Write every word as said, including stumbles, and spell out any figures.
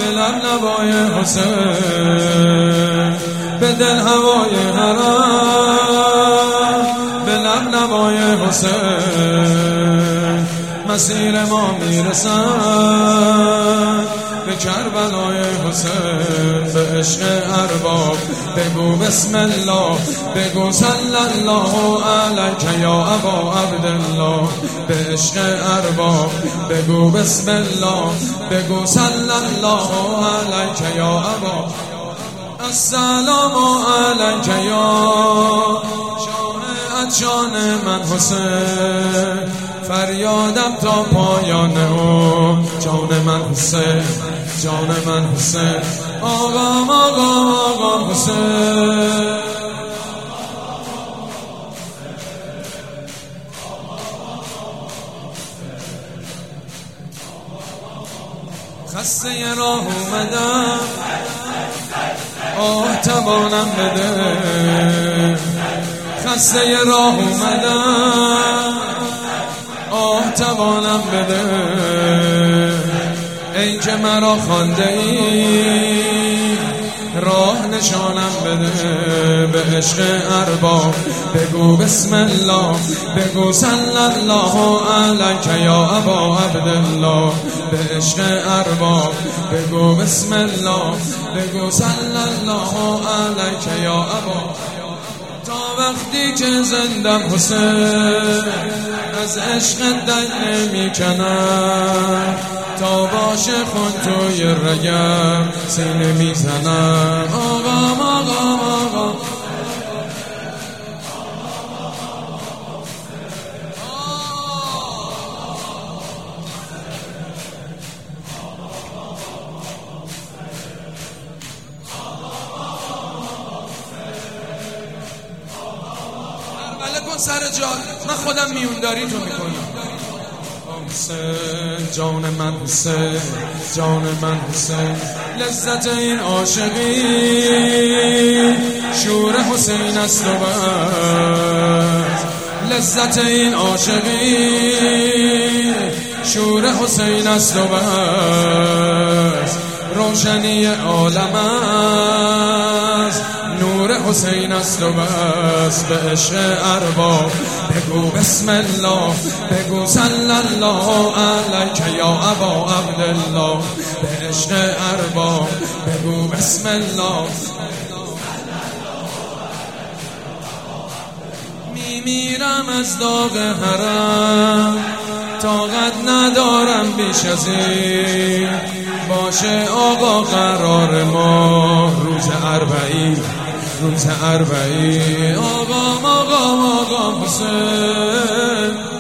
به لب لبای حسین، به دل هوای حرم، به لب لبای حسین. مسیر ما میرسد به کربلای حسین، به عشق ارباب بگو بسم الله، بگو صلی الله علیک یا ابا عبدالله. به عشق ارباب بگو بسم الله، بگو صلی الله علیک یا ابا. السلام علیک یا شاه جان من حسین، فریادم تا پایان او جان من حسین، جان من حسین. آقام آقام آقام حسین، خسته راه اومدم آه توانم بده، خسته راه اومدم آه توانم بده. ای که مرا خوانده ای راه نشانم بده، به عشق ارباب بگو بسم الله، بگو صلی الله علیک یا ابا عبدالله. به عشق ارباب بگو بسم الله، بگو صلی الله علیک یا ابا. تا وقتی که زندم حسین از عشق دل نمی کنم، تا باشه خون توی رگم سینه می زنم. آقام آقام آقام کن سر جان، من خودم میونداری تو میکنم. حسین جان من حسین، جان من حسین. لذت این عاشقی شور حسین است و بس، لذت این عاشقی شور حسین است و بس. روشنی عالم است نور حسین است و بس. به عشق ارباب بگو بسم الله، بگو صلی الله علیک یا ابا عبدالله. به عشق ارباب بگو بسم الله. میمیرم از داغ حرم، طاقت ندارم بیش از این. باشه آقا قرار ما روز اربعین، روز اربعین. آقام آقام آقام حسین.